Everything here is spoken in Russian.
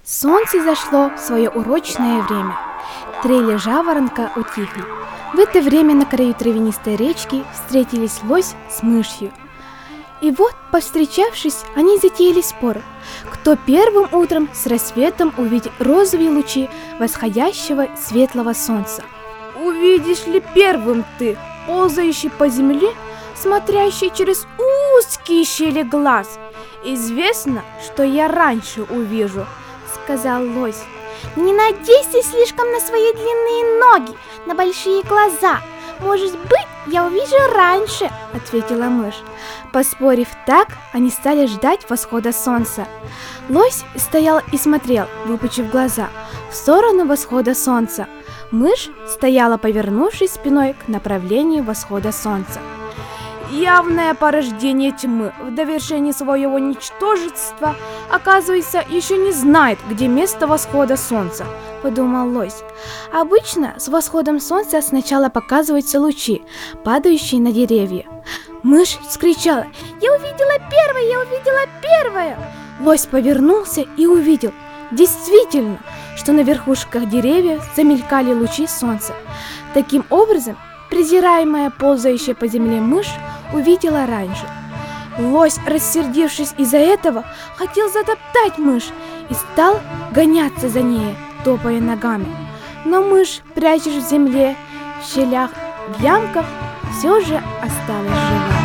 Солнце зашло в свое урочное время. Трели жаворонка утихли. В это время на краю травянистой речки встретились лось с мышью. И вот, повстречавшись, они затеяли спор, кто первым утром с рассветом увидит розовые лучи восходящего светлого солнца. «Увидишь ли первым ты, ползающий по земле, смотрящий через узкие щели глаз? Известно, что я раньше увижу», — сказал лось. «Не надейся слишком на свои длинные ноги, на большие глаза. Может быть, я увижу раньше», — ответила мышь. Поспорив так, они стали ждать восхода солнца. Лось стоял и смотрел, выпучив глаза, в сторону восхода солнца. Мышь стояла, повернувшись спиной к направлению восхода солнца. «Явное порождение тьмы в довершении своего ничтожества, оказывается, еще не знает, где место восхода солнца», — подумал лось. Обычно с восходом солнца сначала показываются лучи, падающие на деревья. Мышь вскричала: «Я увидела первое! Я увидела первое!» Лось повернулся и увидел, действительно, что на верхушках деревьев замелькали лучи солнца. Таким образом, презираемая ползающая по земле мышь увидела раньше. Лось, рассердившись из-за этого, хотел затоптать мышь и стал гоняться за ней, топая ногами. Но мышь, прячась в земле, в щелях, в ямках, все же осталась жива.